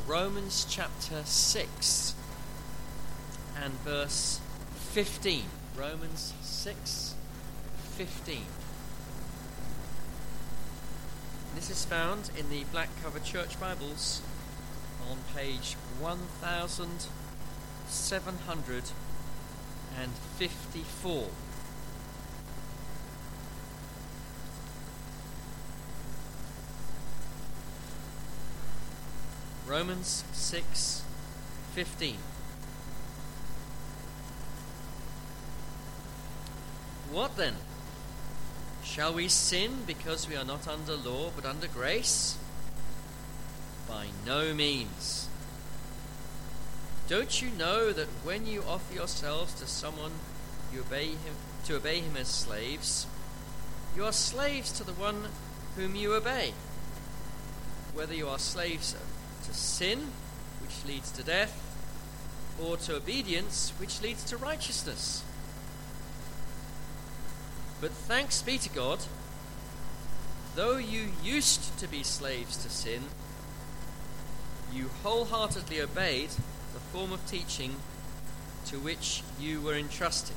Romans chapter 6 and verse 15. Romans 6:15. This is found in the black cover church Bibles on page 1754. Romans 6:15. What then? Shall we sin because we are not under law but under grace? By no means. Don't you know that when you offer yourselves to someone you obey him as slaves, you are slaves to the one whom you obey, whether you are slaves to sin, which leads to death, or to obedience, which leads to righteousness. But thanks be to God, though you used to be slaves to sin, you wholeheartedly obeyed the form of teaching to which you were entrusted.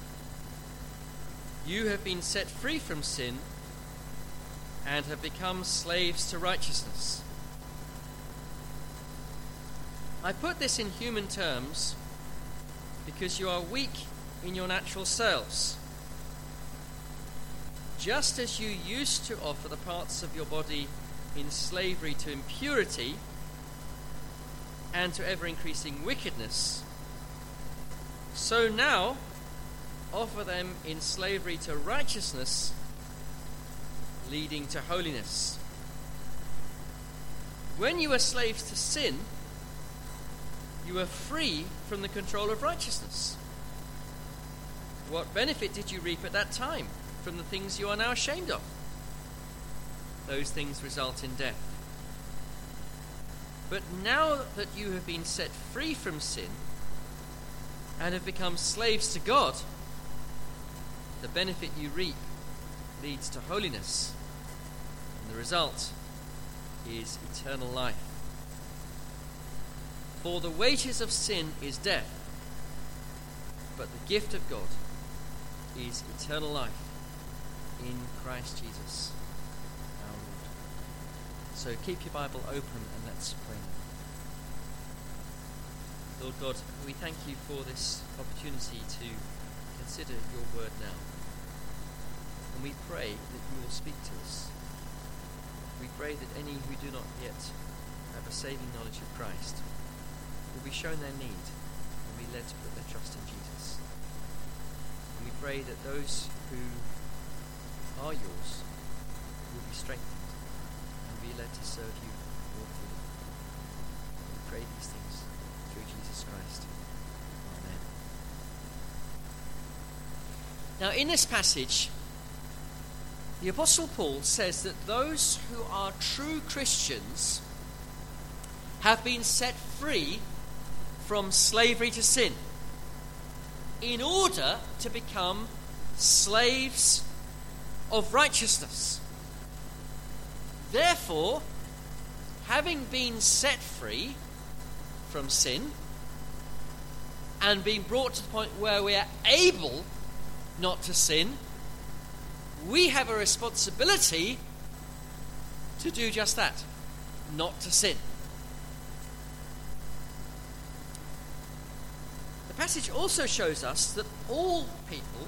You have been set free from sin and have become slaves to righteousness. I put this in human terms because you are weak in your natural selves. Just as you used to offer the parts of your body in slavery to impurity and to ever-increasing wickedness, so now offer them in slavery to righteousness, leading to holiness. When you were slaves to sin, you were free from the control of righteousness. What benefit did you reap at that time from the things you are now ashamed of? Those things result in death. But now that you have been set free from sin and have become slaves to God, the benefit you reap leads to holiness, and the result is eternal life. For the wages of sin is death, but the gift of God is eternal life in Christ Jesus our Lord. So keep your Bible open and let's pray now. Lord God, we thank you for this opportunity to consider your word now. And we pray that you will speak to us. We pray that any who do not yet have a saving knowledge of Christ will be shown their need and be led to put their trust in Jesus. And we pray that those who are yours will be strengthened and be led to serve you more fully. We pray these things through Jesus Christ. Amen. Now in this passage, the Apostle Paul says that those who are true Christians have been set free from slavery to sin in order to become slaves of righteousness. Therefore, having been set free from sin and being brought to the point where we are able not to sin, we have a responsibility to do just that, not to sin. The passage also shows us that all people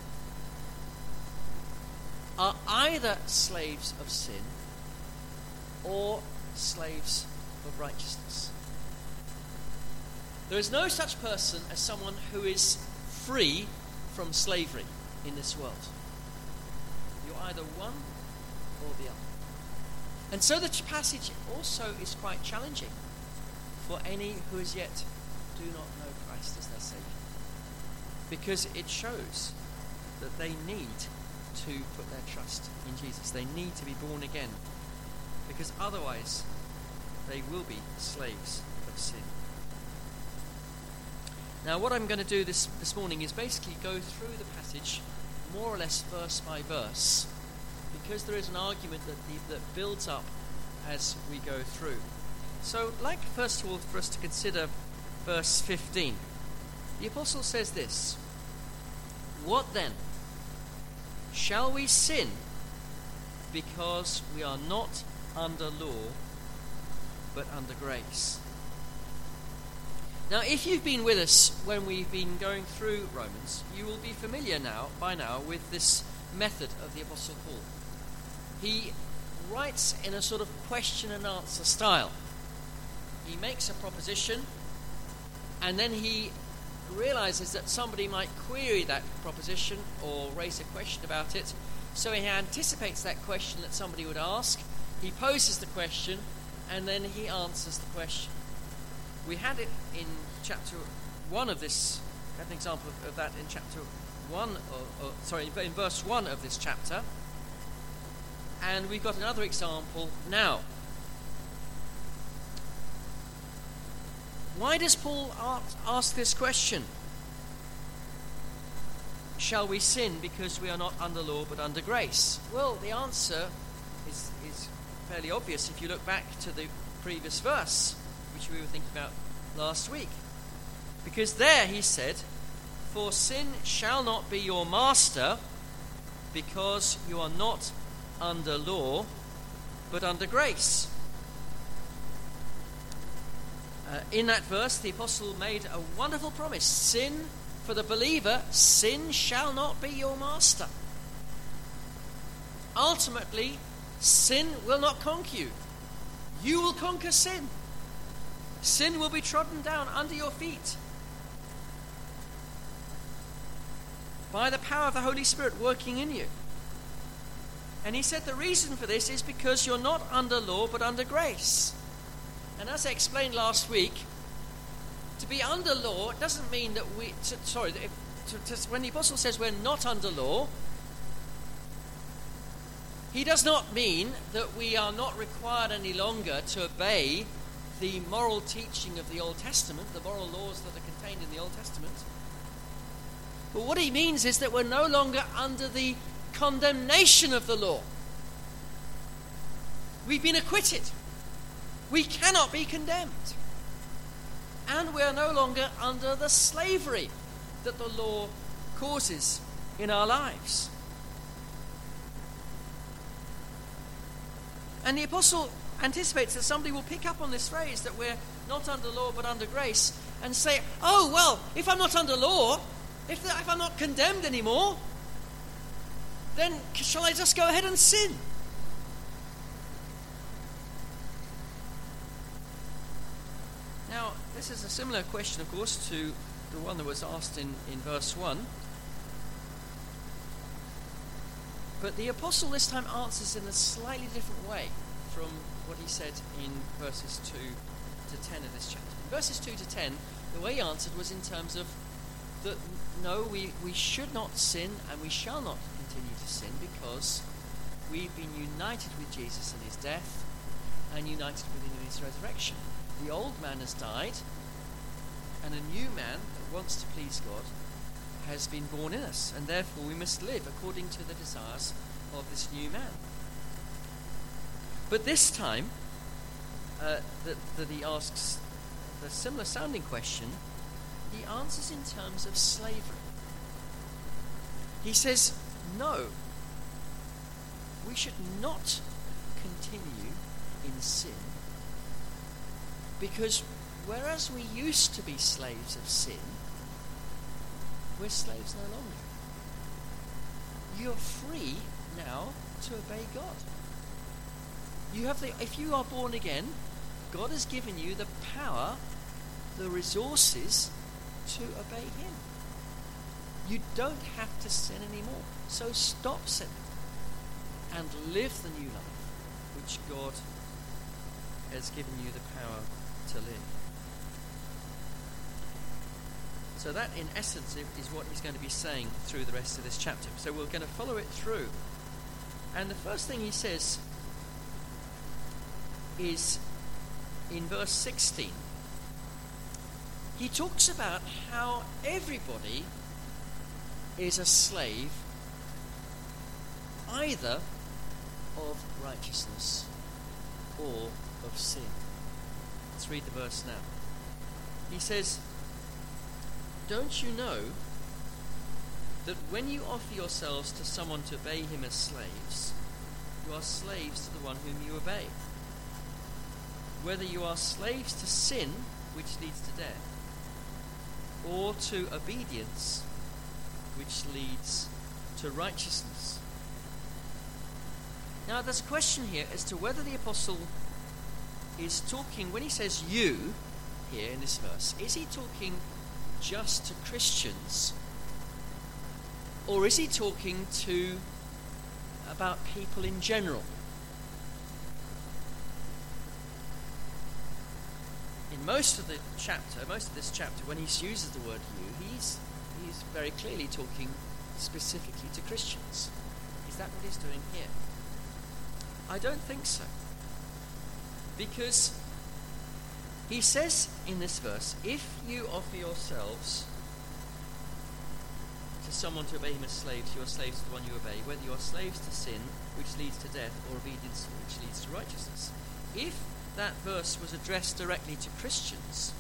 are either slaves of sin or slaves of righteousness. There is no such person as someone who is free from slavery in this world. You're either one or the other. And so the passage also is quite challenging for any who as yet do not know Christ as their Saviour, because it shows that they need to put their trust in Jesus. They need to be born again, because otherwise they will be slaves of sin. Now what I'm going to do this morning is basically go through the passage more or less verse by verse, because there is an argument that builds up as we go through. So, I'd like first of all for us to consider verse 15. The apostle says this: "What then? Shall we sin because we are not under law, but under grace?" Now, if you've been with us when we've been going through Romans, you will be familiar by now with this method of the Apostle Paul. He writes in a sort of question and answer style. He makes a proposition, and then he realizes that somebody might query that proposition or raise a question about it, so he anticipates that question that somebody would ask. He poses the question, and then he answers the question. We had it in chapter 1 of this, we had an example of that in chapter 1, in verse 1 of this chapter, and we've got another example now. Why does Paul ask this question? Shall we sin because we are not under law but under grace? Well, the answer is fairly obvious if you look back to the previous verse, which we were thinking about last week. Because there he said, "For sin shall not be your master, because you are not under law, but under grace." In that verse, the apostle made a wonderful promise. Sin, for the believer, sin shall not be your master. Ultimately, sin will not conquer you. You will conquer sin. Sin will be trodden down under your feet by the power of the Holy Spirit working in you. And he said the reason for this is because you're not under law but under grace. And as I explained last week, to be under law doesn't mean that when the apostle says we're not under law, he does not mean that we are not required any longer to obey the moral teaching of the Old Testament, the moral laws that are contained in the Old Testament. But what he means is that we're no longer under the condemnation of the law. We've been acquitted. We cannot be condemned. And we are no longer under the slavery that the law causes in our lives. And the apostle anticipates that somebody will pick up on this phrase that we're not under law but under grace and say, "Oh, well, if I'm not under law, if I'm not condemned anymore, then shall I just go ahead and sin?" Now, this is a similar question, of course, to the one that was asked in verse 1. But the apostle this time answers in a slightly different way from what he said in verses 2 to 10 of this chapter. In verses 2 to 10, the way he answered was in terms of that no, we should not sin and we shall not continue to sin because we've been united with Jesus in his death and united with him in his resurrection. The old man has died and a new man that wants to please God has been born in us, and therefore we must live according to the desires of this new man. But this time that he asks the similar sounding question, he answers in terms of slavery. He says, no, we should not continue in sin, because whereas we used to be slaves of sin, we're slaves no longer. You're free now to obey God. If you are born again, God has given you the power, the resources to obey him. You don't have to sin anymore. So stop sinning and live the new life which God has given you the power to live. So that, in essence, is what he's going to be saying through the rest of this chapter. So we're going to follow it through. And the first thing he says is in verse 16. He talks about how everybody is a slave either of righteousness or of sin. Let's read the verse now. He says, "Don't you know that when you offer yourselves to someone to obey him as slaves, you are slaves to the one whom you obey? Whether you are slaves to sin, which leads to death, or to obedience, which leads to righteousness." Now, there's a question here as to whether the apostle is talking, when he says you here in this verse, is he talking just to Christians, or is he talking about people in general? In most of this chapter, when he uses the word you, he's very clearly talking specifically to Christians. Is that what he's doing here? I don't think so. Because he says in this verse, if you offer yourselves to someone to obey him as slaves, you are slaves to the one you obey, whether you are slaves to sin, which leads to death, or obedience, which leads to righteousness. If that verse was addressed directly to Christians,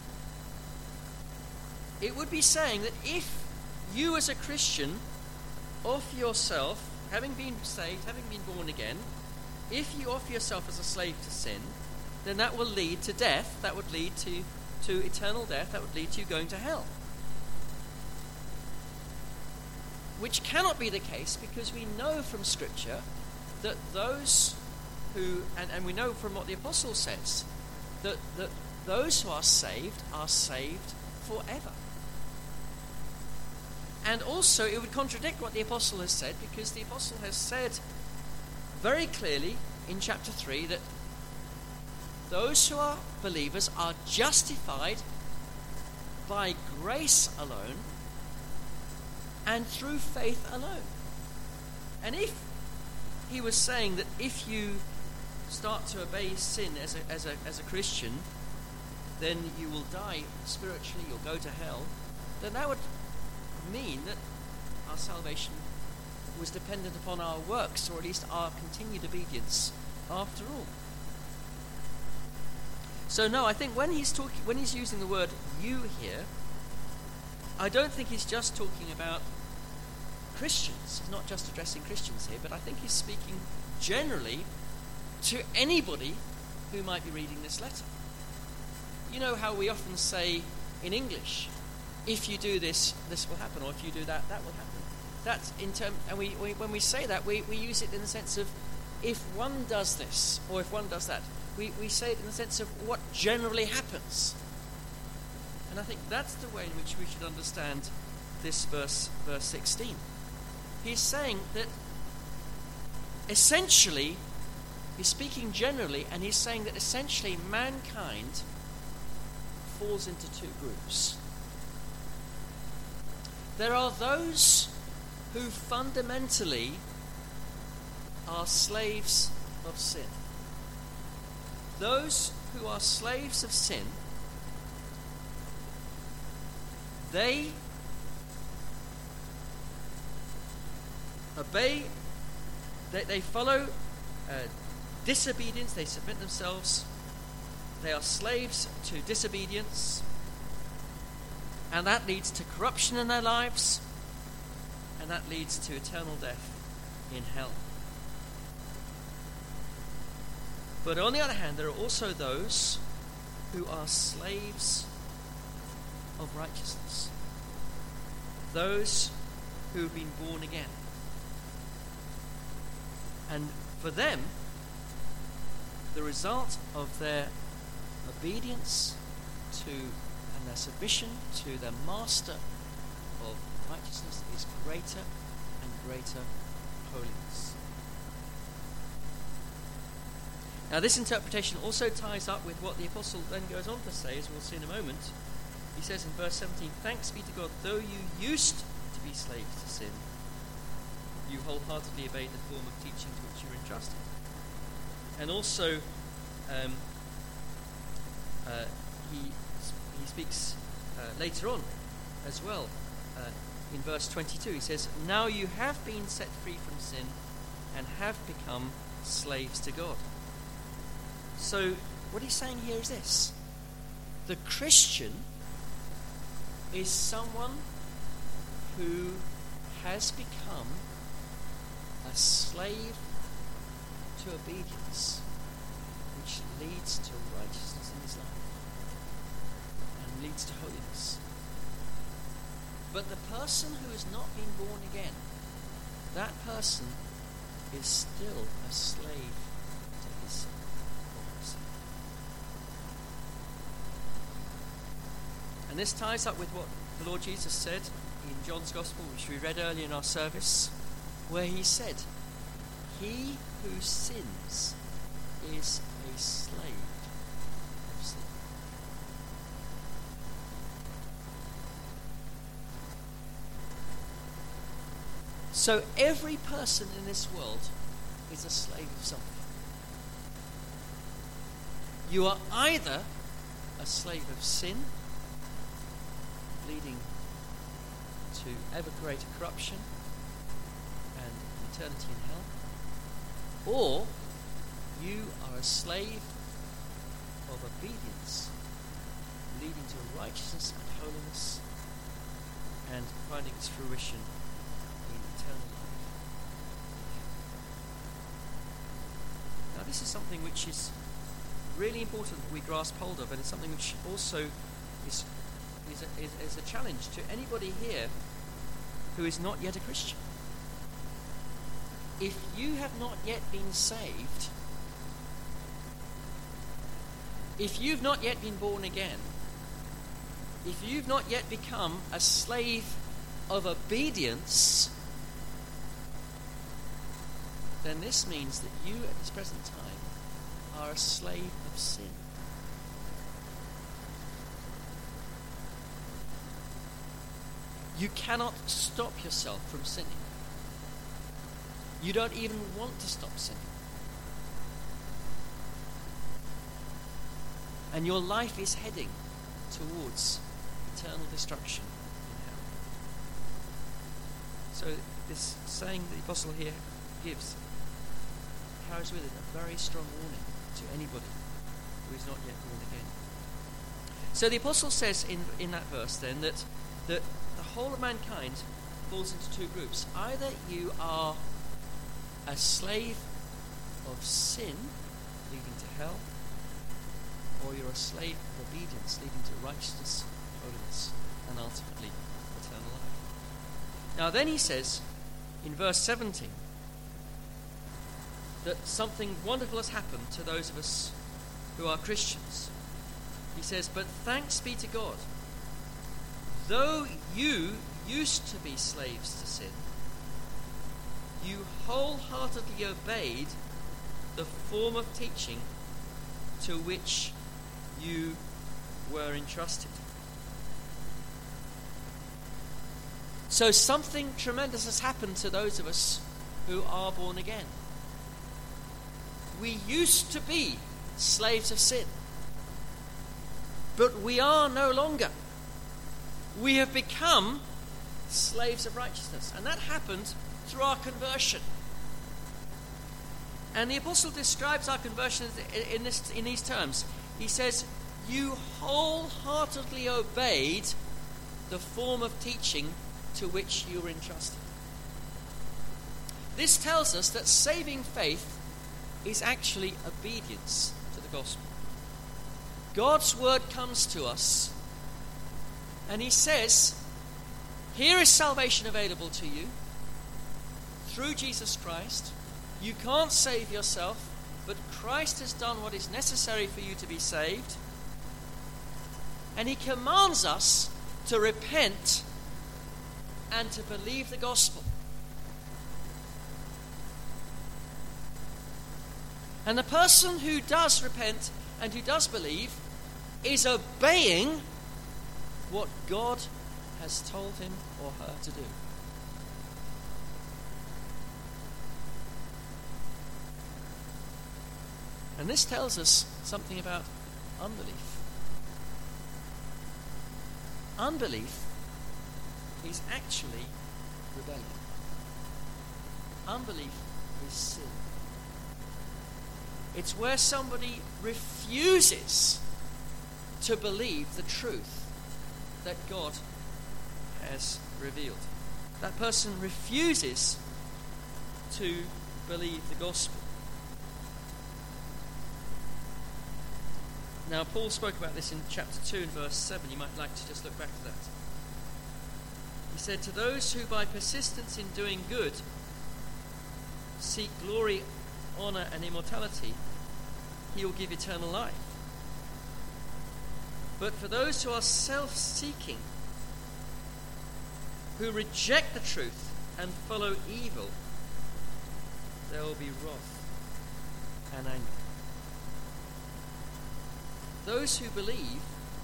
it would be saying that if you as a Christian offer yourself, having been saved, having been born again, if you offer yourself as a slave to sin, then that will lead to death, that would lead to eternal death, that would lead to you going to hell. Which cannot be the case, because we know from Scripture that those who, and we know from what the apostle says, that those who are saved forever. And also it would contradict what the apostle has said, because the apostle has said very clearly in chapter 3 that those who are believers are justified by grace alone and through faith alone. And if he was saying that if you start to obey sin as a Christian, then you will die spiritually, you'll go to hell, then that would mean that our salvation was dependent upon our works, or at least our continued obedience after all. So no, I think when he's using the word you here, I don't think he's just talking about Christians. He's not just addressing Christians here, but I think he's speaking generally to anybody who might be reading this letter. You know how we often say in English, if you do this, this will happen, or if you do that, that will happen. That's in term, and when we say that, we use it in the sense of if one does this, or if one does that. We say it in the sense of what generally happens. And I think that's the way in which we should understand this verse 16. He's saying that essentially, he's speaking generally, and he's saying that essentially mankind falls into two groups. There are those who fundamentally are slaves of sin. Those who are slaves of sin, they obey, they follow disobedience, they submit themselves, they are slaves to disobedience, and that leads to corruption in their lives, and that leads to eternal death in hell. But on the other hand, there are also those who are slaves of righteousness. Those who have been born again. And for them, the result of their obedience to and their submission to their master of righteousness is greater and greater holiness. Now, this interpretation also ties up with what the apostle then goes on to say, as we'll see in a moment. He says in verse 17, "Thanks be to God, though you used to be slaves to sin, you wholeheartedly obeyed the form of teaching to which you were entrusted." And also, he speaks later on as well. In verse 22, he says, "Now you have been set free from sin and have become slaves to God." So what he's saying here is this: The Christian is someone who has become a slave to obedience, which leads to righteousness in his life and leads to holiness. But the person who has not been born again, that person is still a slave to his sin. And this ties up with what the Lord Jesus said in John's Gospel, which we read earlier in our service, where he said, "He who sins is a slave of sin." So every person in this world is a slave of something. You are either a slave of sin, leading to ever greater corruption and eternity in hell, or you are a slave of obedience, leading to righteousness and holiness and finding its fruition in eternal life. Now, this is something which is really important that we grasp hold of, and it's something which also is a challenge to anybody here who is not yet a Christian. If you have not yet been saved, if you've not yet been born again, if you've not yet become a slave of obedience, then this means that you at this present time are a slave of sin. You cannot stop yourself from sinning. You don't even want to stop sinning. And your life is heading towards eternal destruction in hell. So this saying the apostle here gives carries with it a very strong warning to anybody who is not yet born again. So the apostle says in that verse then that the whole of mankind falls into two groups. Either you are a slave of sin, leading to hell, or you're a slave of obedience, leading to righteousness, holiness, and ultimately eternal life. Now then he says in verse 17 that something wonderful has happened to those of us who are Christians. He says, "But thanks be to God, though you used to be slaves to sin, you wholeheartedly obeyed the form of teaching to which you were entrusted." So something tremendous has happened to those of us who are born again. We used to be slaves of sin, but we are no longer. We have become slaves of righteousness, and that happened through our conversion. And the apostle describes our conversion in these terms. He says, "You wholeheartedly obeyed the form of teaching to which you were entrusted." This tells us that saving faith is actually obedience to the gospel. God's word comes to us, and he says, here is salvation available to you through Jesus Christ. You can't save yourself, but Christ has done what is necessary for you to be saved. And he commands us to repent and to believe the gospel. And the person who does repent and who does believe is obeying what God has told him or her to do. And this tells us something about unbelief. Unbelief is actually rebellion. Unbelief is sin. It's where somebody refuses to believe the truth that God has revealed. That person refuses to believe the gospel. Now, Paul spoke about this in chapter 2 and verse 7. You might like to just look back to that. He said, "To those who by persistence in doing good seek glory, honor, and immortality, he will give eternal life. But for those who are self-seeking, who reject the truth and follow evil, there will be wrath and anger." Those who believe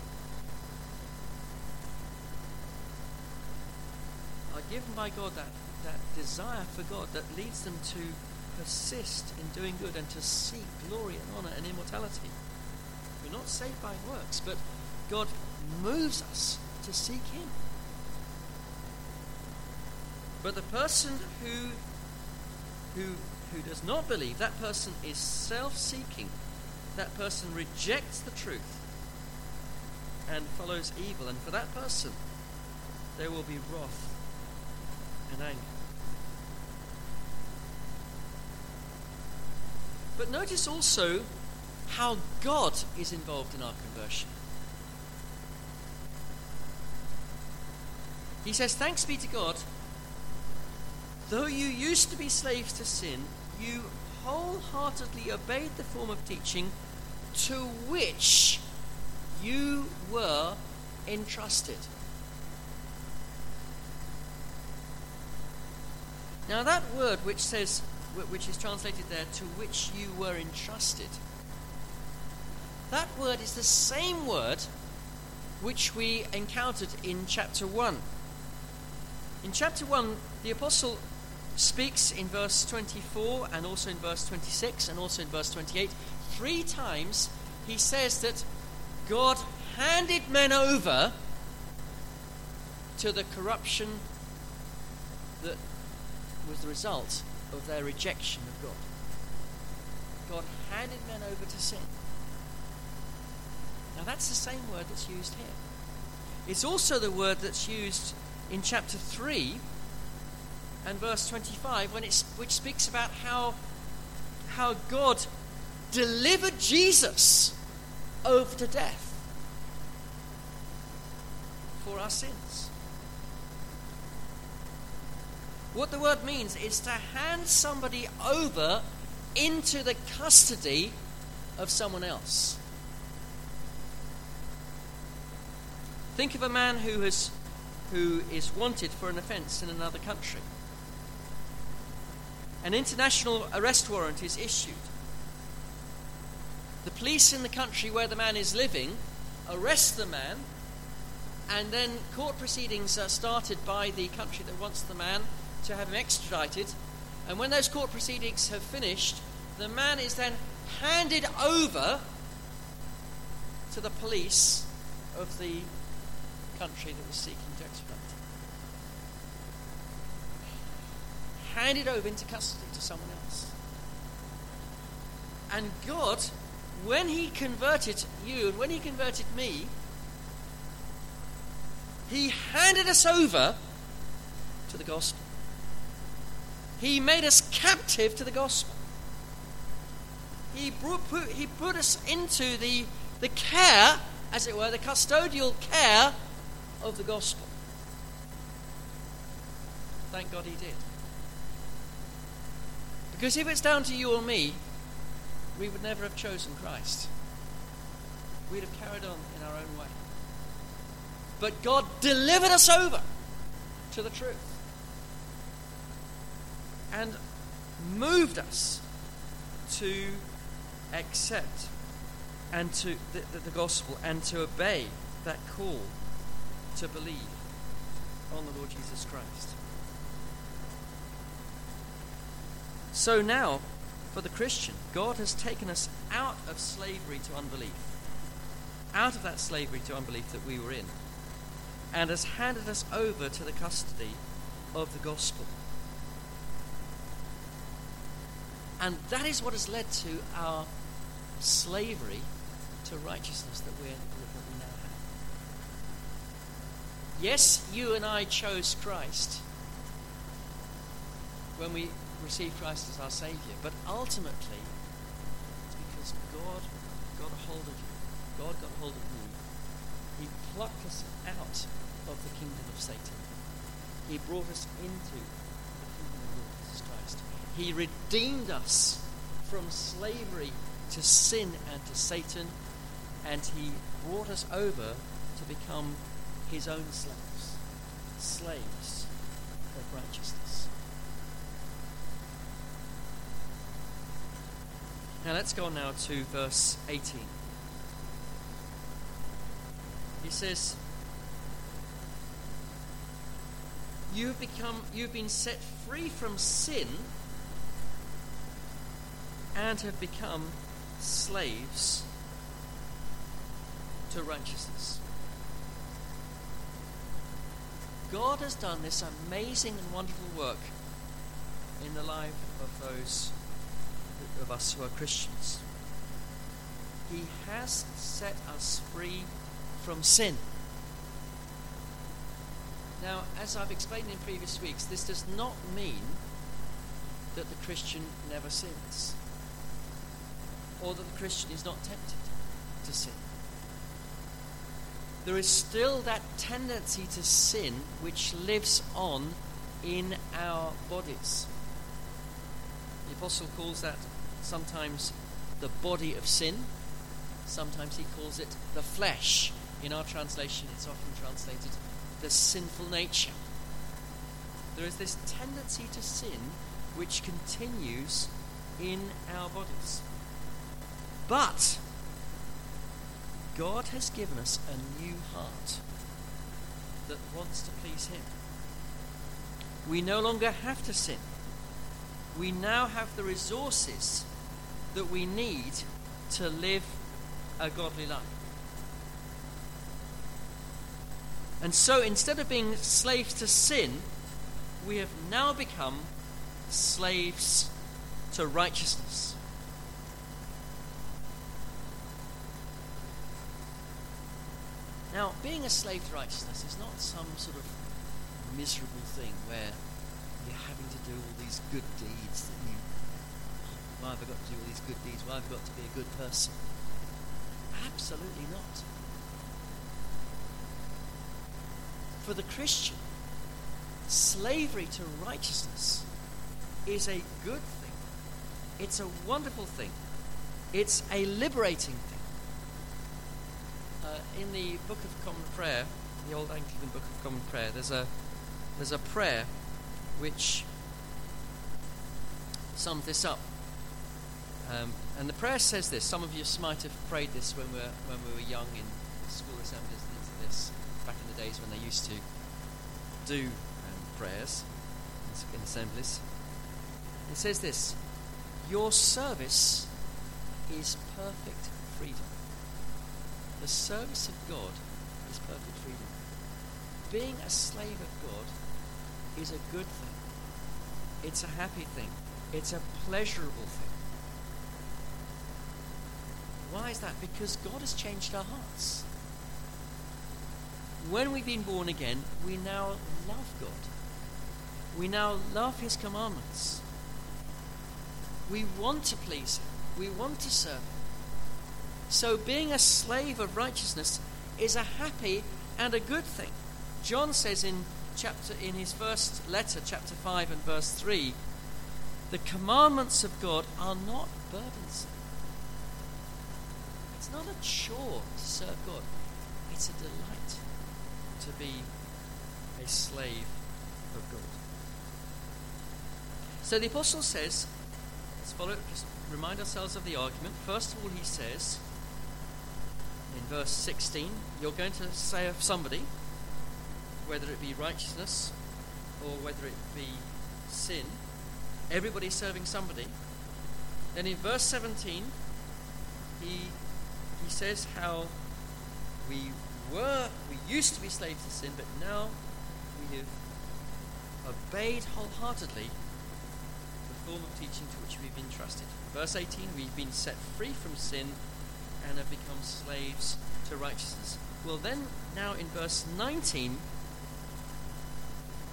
are given by God that desire for God that leads them to persist in doing good and to seek glory and honor and immortality. We're not saved by works, but God moves us to seek Him. But the person who does not believe, that person is self-seeking. That person rejects the truth and follows evil. And for that person, there will be wrath and anger. But notice also how God is involved in our conversion. He says, "Thanks be to God, though you used to be slaves to sin, you wholeheartedly obeyed the form of teaching to which you were entrusted." Now that word which is translated there, "to which you were entrusted," that word is the same word which we encountered in chapter 1. In chapter 1, the apostle speaks in verse 24 and also in verse 26 and also in verse 28. 3 times he says that God handed men over to the corruption that was the result of their rejection of God. God handed men over to sin. Now that's the same word that's used here. It's also the word that's used in chapter 3 and verse 25, which speaks about how God delivered Jesus over to death for our sins. What the word means is to hand somebody over into the custody of someone else. Think of a man who is wanted for an offence in another country. An international arrest warrant is issued. The police in the country where the man is living arrest the man, and then court proceedings are started by the country that wants the man to have him extradited. And when those court proceedings have finished, the man is then handed over to the police of the country that was seeking to extradite him. Handed over into custody to someone else. And God, when He converted you and when He converted me, He handed us over to the gospel. He made us captive to the gospel. He put us into the care, as it were, the custodial care of the gospel. Thank God He did. Because if it's down to you or me, we would never have chosen Christ. We'd have carried on in our own way. But God delivered us over to the truth and moved us to accept and to the gospel and to obey that call to believe on the Lord Jesus Christ. So now, for the Christian, God has taken us out of slavery to unbelief, out of that slavery to unbelief that we were in, and has handed us over to the custody of the gospel. And that is what has led to our slavery to righteousness that we Yes, you and I chose Christ when we received Christ as our Saviour, but ultimately it's because God got a hold of you. God got a hold of me. He plucked us out of the kingdom of Satan. He brought us into the kingdom of Lord Jesus Christ. He redeemed us from slavery to sin and to Satan, and he brought us over to become his own slaves of righteousness. Now let's go on now to verse 18. He says, you've been set free from sin and have become slaves to righteousness. God has done this amazing and wonderful work in the life of those of us who are Christians. He has set us free from sin. Now, as I've explained in previous weeks, this does not mean that the Christian never sins, or that the Christian is not tempted to sin. There is still that tendency to sin which lives on in our bodies. The apostle calls that sometimes the body of sin. Sometimes he calls it the flesh. In our translation, it's often translated the sinful nature. There is this tendency to sin which continues in our bodies. But God has given us a new heart that wants to please him. We no longer have to sin. We now have the resources that we need to live a godly life. And so instead of being slaves to sin, we have now become slaves to righteousness. Now, being a slave to righteousness is not some sort of miserable thing where you're having to do all these good deeds that you, why have I got to do all these good deeds? Why have I got to be a good person? Absolutely not. For the Christian, slavery to righteousness is a good thing. It's a wonderful thing. It's a liberating thing. In the Book of Common Prayer, the Old Anglican Book of Common Prayer, there's a prayer which sums this up. And the prayer says this. Some of you might have prayed this when we were young in school assemblies and into this, back in the days when they used to do prayers in assemblies. It says this: your service is perfect freedom. The service of God is perfect freedom. Being a slave of God is a good thing. It's a happy thing. It's a pleasurable thing. Why is that? Because God has changed our hearts. When we've been born again, we now love God. We now love his commandments. We want to please him. We want to serve him. So being a slave of righteousness is a happy and a good thing. John says in his first letter, chapter 5 and verse 3, the commandments of God are not burdensome. It's not a chore to serve God. It's a delight to be a slave of God. So the apostle says, let's follow, just remind ourselves of the argument. First of all, he says, in verse 16, you're going to say of somebody, whether it be righteousness or whether it be sin, everybody's serving somebody. Then in verse 17, he says how we used to be slaves to sin, but now we have obeyed wholeheartedly the form of teaching to which we've been trusted. Verse 18, we've been set free from sin and have become slaves to righteousness. Well then, now in verse 19,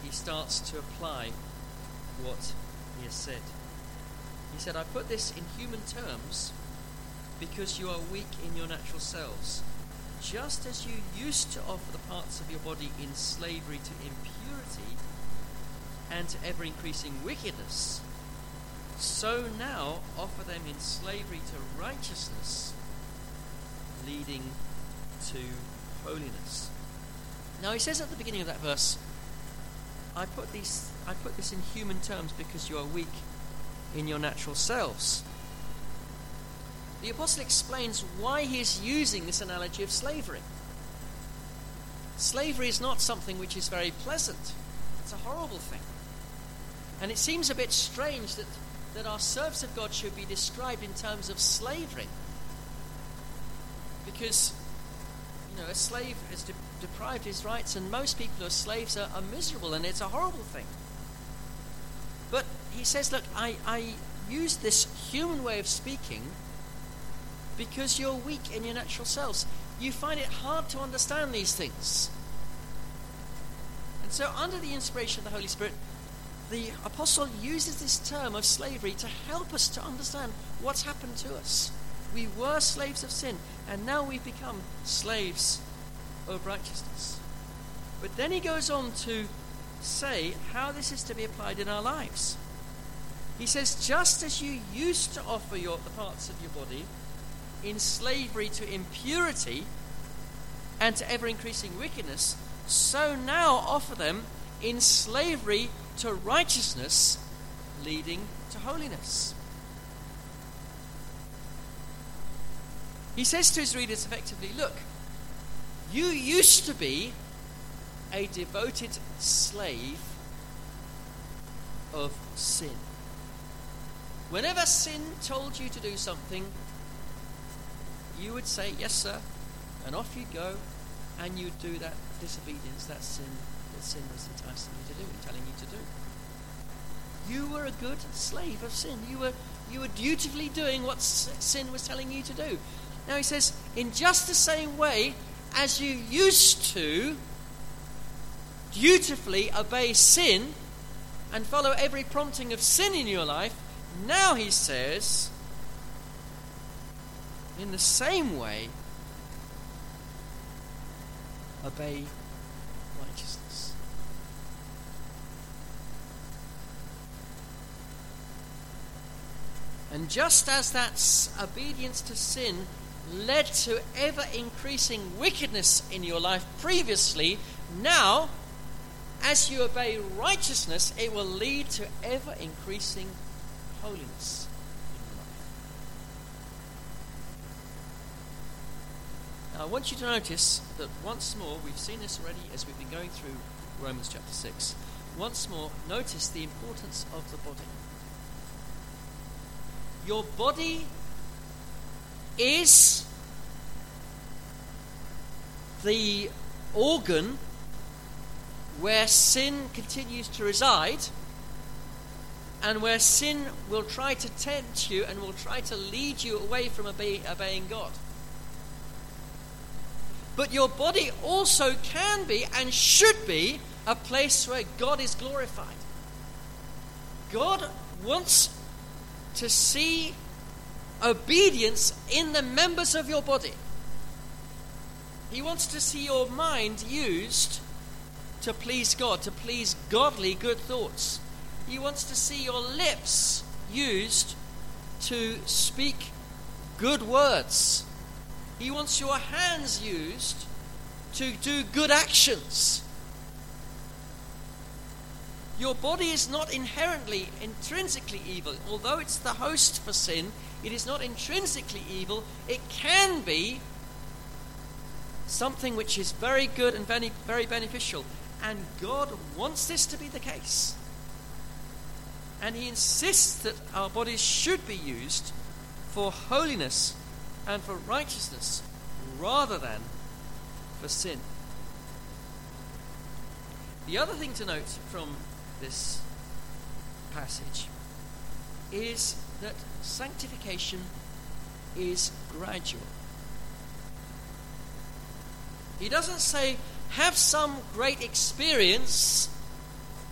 he starts to apply what he has said. He said, I put this in human terms because you are weak in your natural selves. Just as you used to offer the parts of your body in slavery to impurity and to ever-increasing wickedness, so now offer them in slavery to righteousness, leading to holiness. Now he says at the beginning of that verse, I put this in human terms because you are weak in your natural selves. The apostle explains why he is using this analogy of slavery. Slavery is not something which is very pleasant. It's a horrible thing. And it seems a bit strange that our service of God should be described in terms of slavery. Because, a slave is deprived his rights, and most people who are slaves are miserable, and it's a horrible thing. But he says, look, I use this human way of speaking because you're weak in your natural selves. You find it hard to understand these things. And so under the inspiration of the Holy Spirit, the apostle uses this term of slavery to help us to understand what's happened to us. We were slaves of sin, and now we've become slaves of righteousness. But then he goes on to say how this is to be applied in our lives. He says, just as you used to offer the parts of your body in slavery to impurity and to ever-increasing wickedness, so now offer them in slavery to righteousness, leading to holiness. He says to his readers effectively, look, you used to be a devoted slave of sin. Whenever sin told you to do something, you would say, yes, sir, and off you'd go, and you'd do that disobedience, that sin was enticing you to do and telling you to do. You were a good slave of sin. You were dutifully doing what sin was telling you to do. Now he says, in just the same way as you used to dutifully obey sin and follow every prompting of sin in your life, now he says, in the same way, obey righteousness. And just as that obedience to sin led to ever-increasing wickedness in your life previously, now, as you obey righteousness, it will lead to ever-increasing holiness in your life. Now, I want you to notice that once more, we've seen this already as we've been going through Romans chapter 6. Once more, notice the importance of the body. Your body is the organ where sin continues to reside, and where sin will try to tempt you and will try to lead you away from obeying God. But your body also can be and should be a place where God is glorified. God wants to see obedience in the members of your body. He wants to see your mind used to please God, to please godly good thoughts. He wants to see your lips used to speak good words. He wants your hands used to do good actions. Your body is not intrinsically evil. Although it's the host for sin, it is not intrinsically evil. It can be something which is very good and very, very beneficial. And God wants this to be the case. And He insists that our bodies should be used for holiness and for righteousness rather than for sin. The other thing to note from this passage is that sanctification is gradual. He doesn't say, have some great experience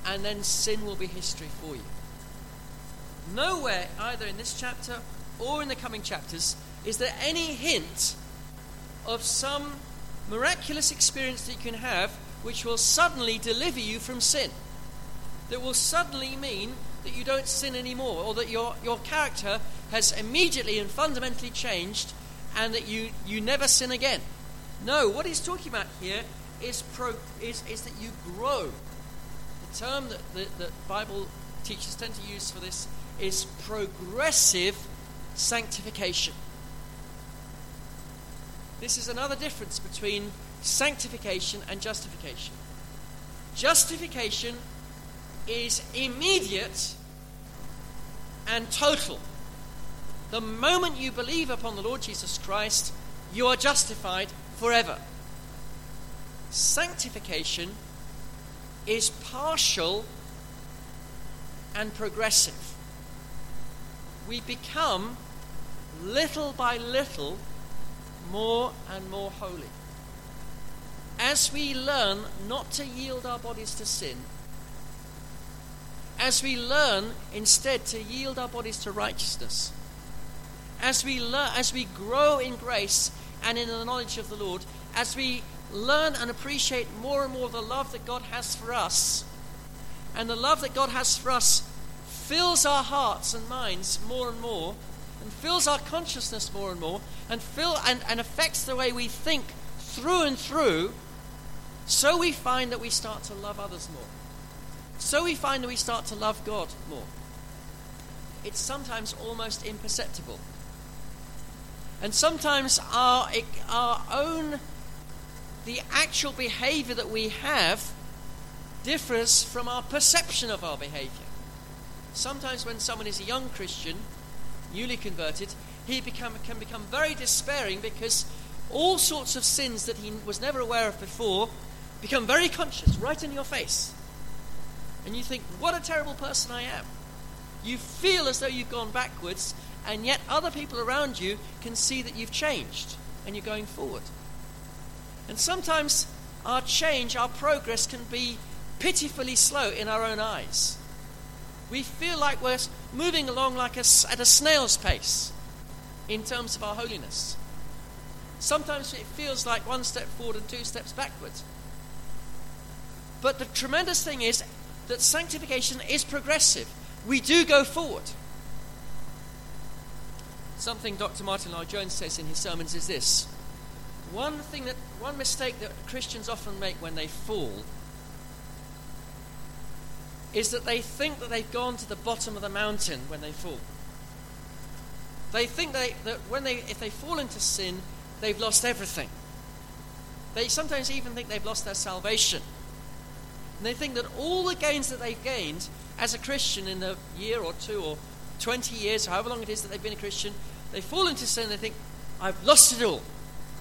and then sin will be history for you. Nowhere, either in this chapter or in the coming chapters, is there any hint of some miraculous experience that you can have which will suddenly deliver you from sin. That will suddenly mean that you don't sin anymore, or that your character has immediately and fundamentally changed, and that you never sin again. No, what he's talking about here is that you grow. The term that Bible teachers tend to use for this is progressive sanctification. This is another difference between sanctification and justification. Justification is immediate and total. The moment you believe upon the Lord Jesus Christ, you are justified forever. Sanctification is partial and progressive. We become, little by little, more and more holy. As we learn not to yield our bodies to sin, as we learn instead to yield our bodies to righteousness, as we grow in grace and in the knowledge of the Lord, as we learn and appreciate more and more the love that God has for us, and the love that God has for us fills our hearts and minds more and more, and fills our consciousness more and more, and affects the way we think through and through, so we find that we start to love others more. So we find that we start to love God more. It's sometimes almost imperceptible. And sometimes the actual behavior that we have differs from our perception of our behavior. Sometimes when someone is a young Christian, newly converted, he can become very despairing because all sorts of sins that he was never aware of before become very conscious, right in your face. And you think, what a terrible person I am. You feel as though you've gone backwards, and yet other people around you can see that you've changed and you're going forward. And sometimes our change, our progress can be pitifully slow in our own eyes. We feel like we're moving along at a snail's pace in terms of our holiness. Sometimes it feels like one step forward and two steps backwards. But the tremendous thing is that sanctification is progressive. We do go forward. Something Dr. Martin Lloyd-Jones says in his sermons is this: one mistake that Christians often make when they fall is that they think that they've gone to the bottom of the mountain when they fall. They think that if they fall into sin, they've lost everything. They sometimes even think they've lost their salvation. And they think that all the gains that they've gained as a Christian in a year or two or 20 years, however long it is that they've been a Christian, they fall into sin and they think, I've lost it all.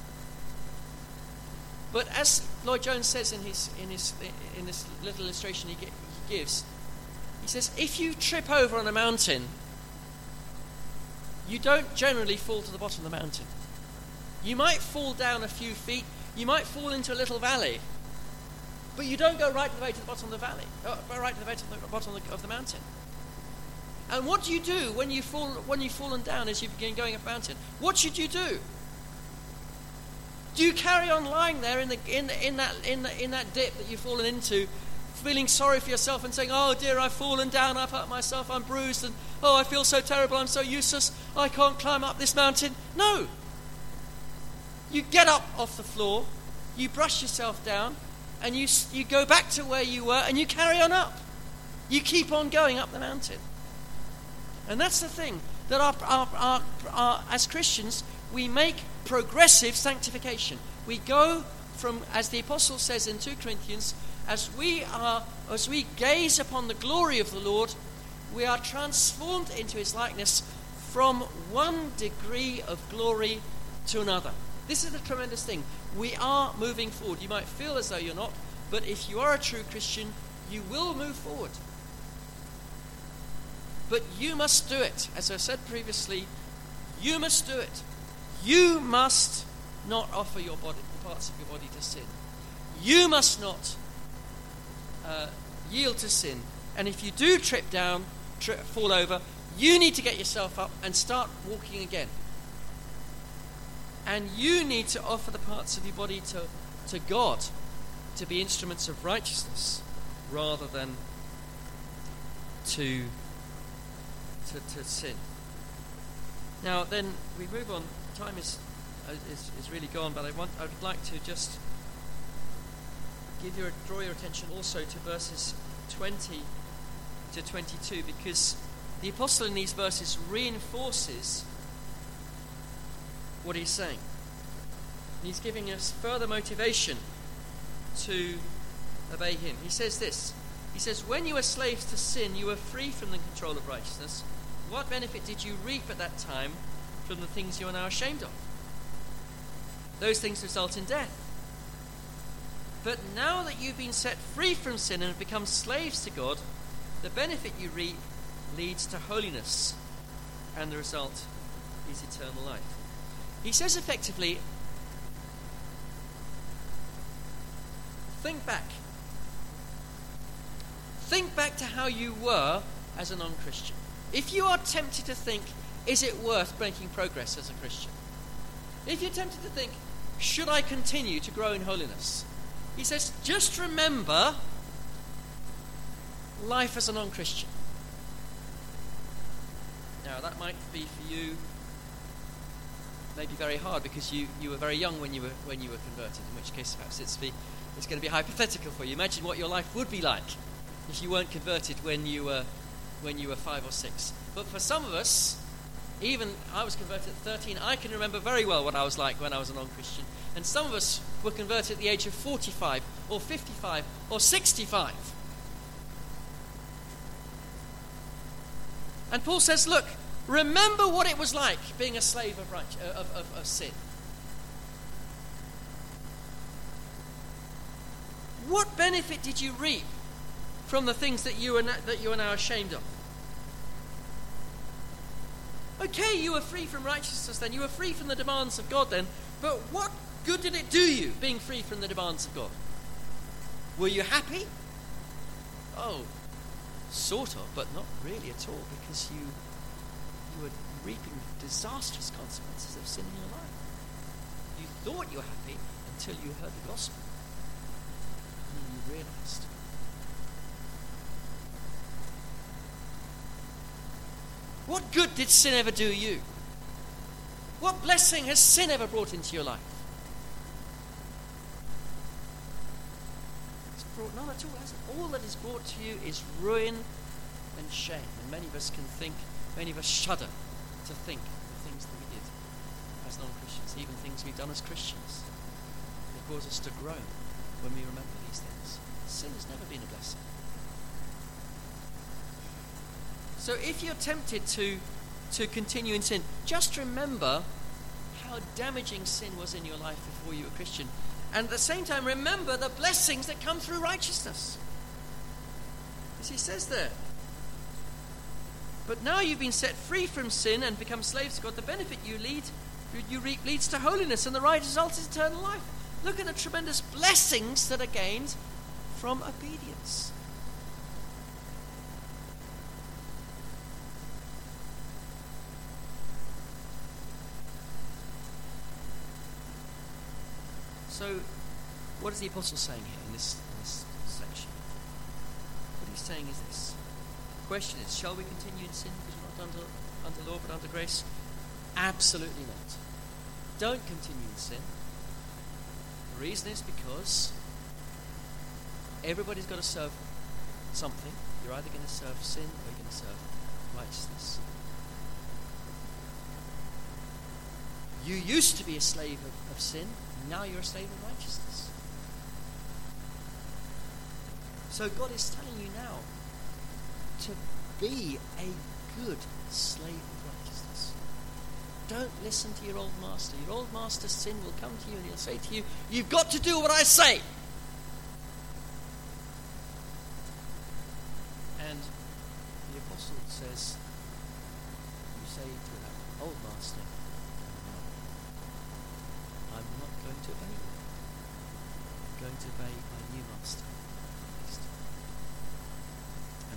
But as Lloyd-Jones says in this little illustration he gives, he says, if you trip over on a mountain, you don't generally fall to the bottom of the mountain. You might fall down a few feet, you might fall into a little valley, but you don't go right the way to the bottom of the valley, right to the way to the bottom of the mountain. And what do you do when you've fallen down as you begin going up a mountain? What should you do? Do you carry on lying there in that dip that you've fallen into, feeling sorry for yourself and saying, oh dear, I've fallen down, I've hurt myself, I'm bruised, and oh, I feel so terrible, I'm so useless, I can't climb up this mountain? No. You get up off the floor, you brush yourself down, and you go back to where you were, and you carry on up. You keep on going up the mountain. And that's the thing, that our as Christians, we make progressive sanctification. We go from, as the apostle says in 2 Corinthians, as we gaze upon the glory of the Lord, we are transformed into his likeness from one degree of glory to another. This is the tremendous thing. We are moving forward. You might feel as though you're not, but if you are a true Christian, you will move forward. But you must do it. As I said previously, you must do it. You must not offer your body, parts of your body to sin. You must not yield to sin. And if you do fall over, you need to get yourself up and start walking again. And you need to offer the parts of your body to God to be instruments of righteousness rather than to sin. Now then we move on. Time is really gone, but I would like to just draw your attention also to verses 20 to 22, because the apostle in these verses reinforces what he's saying. And he's giving us further motivation to obey him. He says this. He says, when you were slaves to sin, you were free from the control of righteousness. What benefit did you reap at that time from the things you are now ashamed of? Those things result in death. But now that you've been set free from sin and have become slaves to God, the benefit you reap leads to holiness, and the result is eternal life. He says effectively, think back. Think back to how you were as a non-Christian. If you are tempted to think, is it worth making progress as a Christian? If you're tempted to think, should I continue to grow in holiness? He says, just remember life as a non-Christian. Now, that might be for you maybe very hard because you were very young when you were converted, in which case perhaps it's going to be hypothetical for you. Imagine what your life would be like if you weren't converted when you were 5 or 6. But for some of us, even I was converted at 13, I can remember very well what I was like when I was a non-Christian. And some of us were converted at the age of 45 or 55 or 65. And Paul says, look, remember what it was like being a slave of sin. What benefit did you reap from the things that you are now ashamed of? Okay, you were free from righteousness then. You were free from the demands of God then. But what good did it do you, being free from the demands of God? Were you happy? Oh, sort of, but not really at all, because you were reaping disastrous consequences of sin in your life. You thought you were happy until you heard the gospel. And then you realized. What good did sin ever do you? What blessing has sin ever brought into your life? It's brought none at all, has it? All that is brought to you is ruin and shame. And many of us shudder to think the things that we did as non-Christians, even things we've done as Christians. They cause us to groan when we remember these things. Sin has never been a blessing. So if you're tempted to continue in sin, just remember how damaging sin was in your life before you were a Christian. And at the same time, remember the blessings that come through righteousness. As he says there. But now you've been set free from sin and become slaves to God, the benefit you reap leads to holiness, and the right result is eternal life. Look at the tremendous blessings that are gained from obedience. So, what is the apostle saying here in this section? What he's saying is this. The question is, shall we continue in sin because we're not under law but under grace? Absolutely not. Don't continue in sin. The reason is because everybody's got to serve something. You're either going to serve sin or you're going to serve righteousness. You used to be a slave of sin. Now you're a slave of righteousness. So God is telling you now to be a good slave of righteousness. Don't listen to your old master. Your old master's sin will come to you and he'll say to you, you've got to do what I say. And the apostle says, you say to that old master, I'm not going to obey you. I'm going to obey my new master, Christ.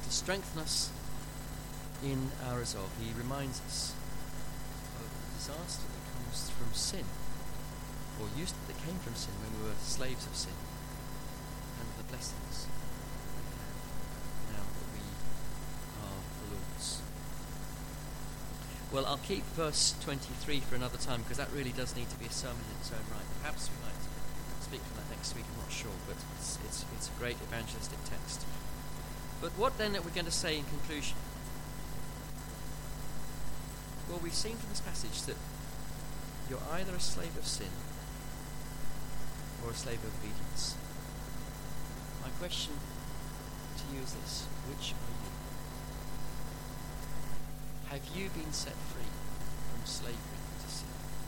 to strengthen us in our resolve. He reminds us of the disaster that comes from sin, or that came from sin when we were slaves of sin, and the blessings we have now that we are the Lord's. Well, I'll keep verse 23 for another time, because that really does need to be a sermon in its own right. Perhaps we might speak from that next week, I'm not sure, but it's a great evangelistic text. But what then are we going to say in conclusion? Well, we've seen from this passage that you're either a slave of sin or a slave of obedience. My question to you is this: which are you? Have you been set free from slavery to sin?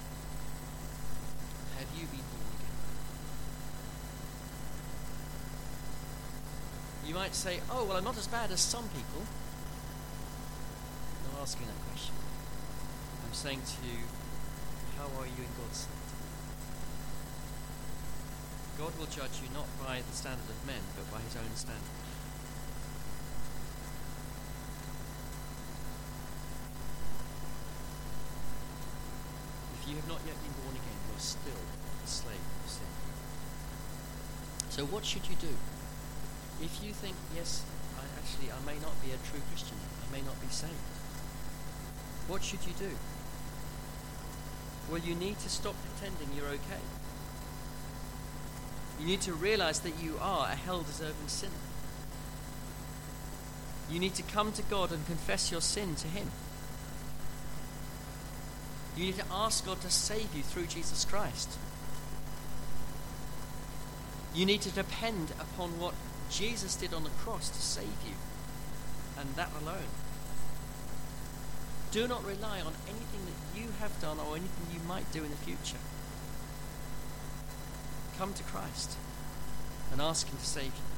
Have you been born again? You might say, oh, well, I'm not as bad as some people. I'm not asking that question. I'm saying to you, how are you in God's sight? God will judge you not by the standard of men, but by his own standard. If you have not yet been born again, you are still a slave of sin. So what should you do? If you think, yes, I may not be a true Christian, I may not be saved, what should you do? Well, you need to stop pretending you're okay. You need to realize that you are a hell-deserving sinner. You need to come to God and confess your sin to him. You need to ask God to save you through Jesus Christ. You need to depend upon what Jesus did on the cross to save you, and that alone. Do not rely on anything that you have done or anything you might do in the future. Come to Christ and ask him to save you.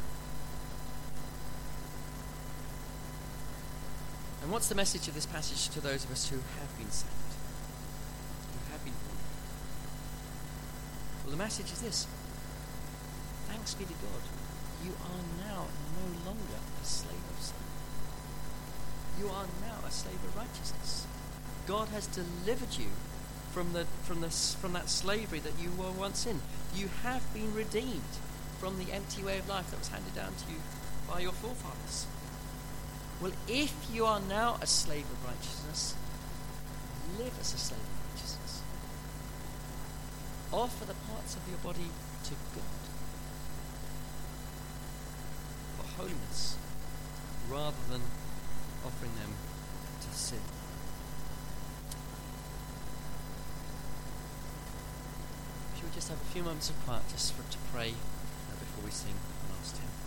And what's the message of this passage to those of us who have been saved, who have been born again? Well, the message is this: thanks be to God, you are now no longer a slave of sin. You are now a slave of righteousness. God has delivered you from that slavery that you were once in. You have been redeemed from the empty way of life that was handed down to you by your forefathers. Well, if you are now a slave of righteousness, live as a slave of righteousness. Offer the parts of your body to God for holiness, rather than offering them to sin. Should we just have a few moments of quiet just to pray before we sing the last hymn?